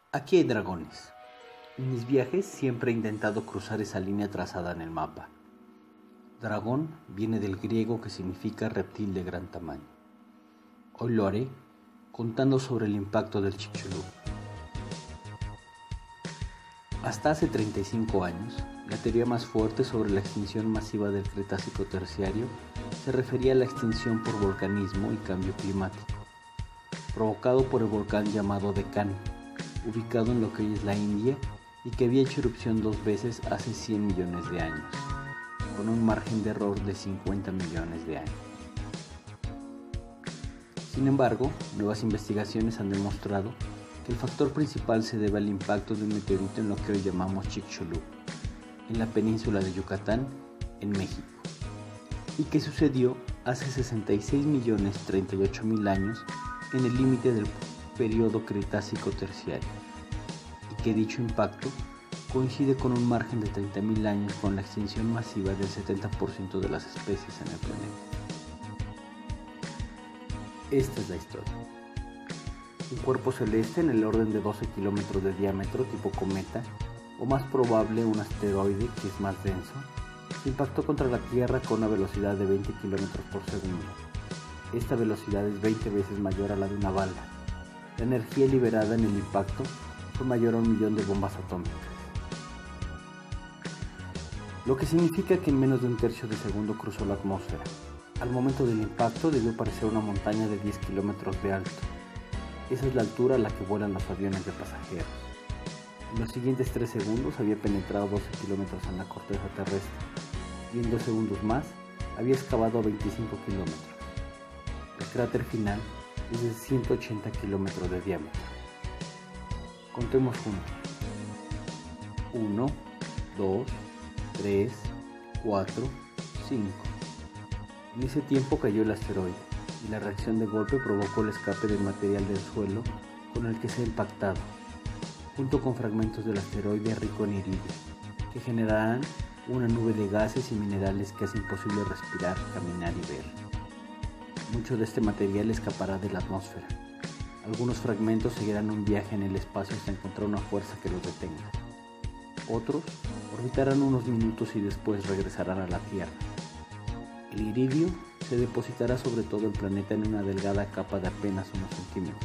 Aquí hay dragones. En mis viajes siempre he intentado cruzar esa línea trazada en el mapa. Dragón viene del griego que significa reptil de gran tamaño. Hoy lo haré contando sobre el impacto del Chicxulub. Hasta hace 35 años, la teoría más fuerte sobre la extinción masiva del Cretácico terciario se refería a la extinción por volcanismo y cambio climático, provocado por el volcán llamado Deccan, ubicado en lo que hoy es la India y que había hecho erupción 2 veces hace 100 millones de años, con un margen de error de 50 millones de años. Sin embargo, nuevas investigaciones han demostrado que el factor principal se debe al impacto de un meteorito en lo que hoy llamamos Chicxulub, en la península de Yucatán, en México, y que sucedió hace 66.038.000 años en el límite del periodo Cretácico terciario, y que dicho impacto coincide con un margen de 30.000 años con la extinción masiva del 70% de las especies en el planeta. Esta es la historia. Un cuerpo celeste en el orden de 12 kilómetros de diámetro tipo cometa, o más probable un asteroide que es más denso, se impactó contra la Tierra con una velocidad de 20 kilómetros por segundo. Esta velocidad es 20 veces mayor a la de una bala. La energía liberada en el impacto fue mayor a 1 millón de bombas atómicas. Lo que significa que en menos de un tercio de segundo cruzó la atmósfera. Al momento del impacto debió parecer una montaña de 10 kilómetros de alto. Esa es la altura a la que vuelan los aviones de pasajeros. En los siguientes 3 segundos había penetrado 12 kilómetros en la corteza terrestre y en 2 segundos más había excavado a 25 kilómetros. El cráter final es de 180 kilómetros de diámetro. Contemos juntos. 1, 2, 3, 4, 5. En ese tiempo cayó el asteroide y la reacción de golpe provocó el escape del material del suelo con el que se ha impactado, junto con fragmentos del asteroide rico en iridio, que generarán una nube de gases y minerales que hace imposible respirar, caminar y ver. Mucho de este material escapará de la atmósfera. Algunos fragmentos seguirán un viaje en el espacio hasta encontrar una fuerza que los detenga. Otros orbitarán unos minutos y después regresarán a la Tierra. El iridio se depositará sobre todo el planeta en una delgada capa de apenas unos centímetros.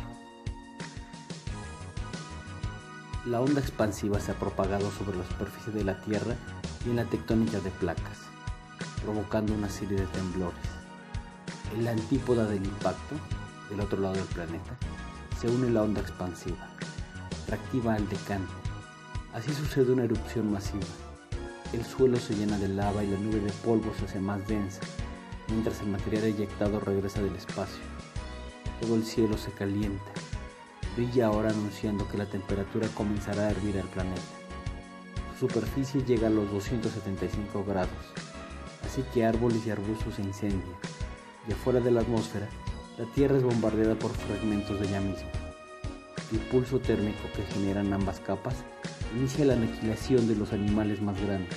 La onda expansiva se ha propagado sobre la superficie de la Tierra y en la tectónica de placas, provocando una serie de temblores. En la antípoda del impacto, del otro lado del planeta, se une la onda expansiva, reactiva al Deccan. Así sucede una erupción masiva. El suelo se llena de lava y la nube de polvo se hace más densa, mientras el material eyectado regresa del espacio. Todo el cielo se calienta. Brilla ahora anunciando que la temperatura comenzará a hervir al planeta. Su superficie llega a los 275 grados, así que árboles y arbustos se incendian, y afuera de la atmósfera, la Tierra es bombardeada por fragmentos de ella misma. El pulso térmico que generan ambas capas inicia la aniquilación de los animales más grandes.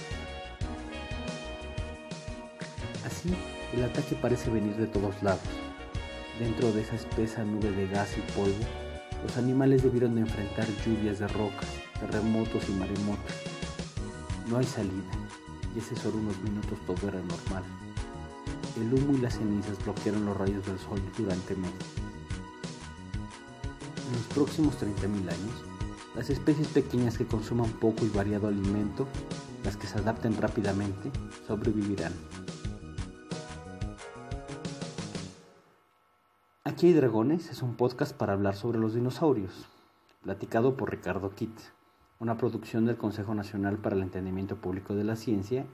Así, el ataque parece venir de todos lados. Dentro de esa espesa nube de gas y polvo, los animales debieron de enfrentar lluvias de rocas, terremotos y maremotos. No hay salida, y hace solo unos minutos todo era normal. El humo y las cenizas bloquearon los rayos del sol durante meses. En los próximos 30.000 años, las especies pequeñas que consuman poco y variado alimento, las que se adapten rápidamente, sobrevivirán. Aquí hay dragones es un podcast para hablar sobre los dinosaurios, platicado por Ricardo Kitt, una producción del Consejo Nacional para el Entendimiento Público de la Ciencia